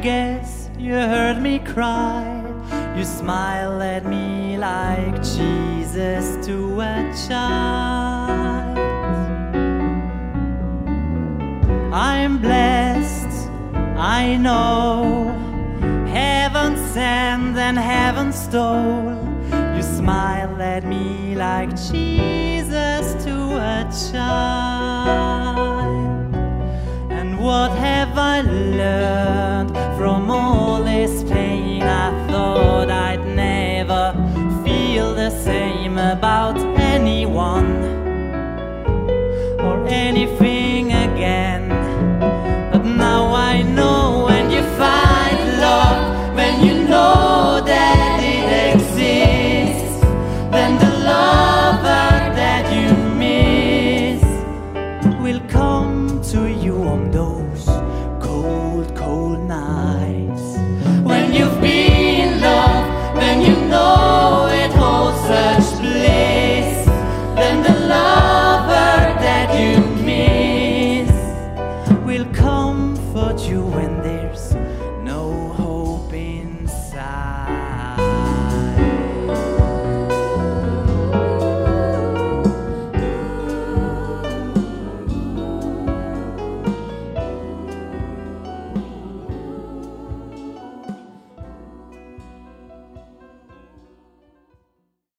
guess you heard me cry. You smile at me like Jesus to a child. I'm blessed, I know. Heaven sent and heaven stole. You smile at me like Jesus to a child.